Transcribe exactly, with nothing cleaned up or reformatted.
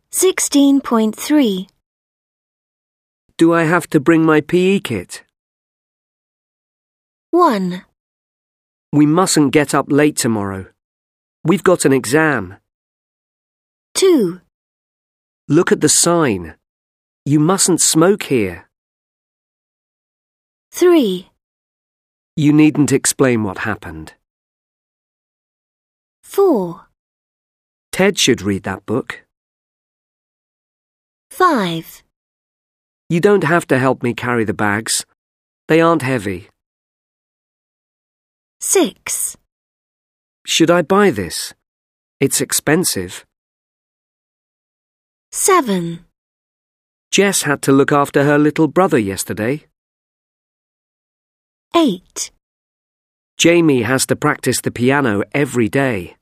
sixteen point three. Do I have to bring my P E kit? one. We mustn't get up late tomorrow. We've got an exam. two. Look at the sign. You mustn't smoke here. three. You needn't explain what happened. four. Ted should read that book. five. You don't have to help me carry the bags. They aren't heavy. six. Should I buy this? It's expensive. seven. Jess had to look after her little brother yesterday. eight. Jamie has to practice the piano every day.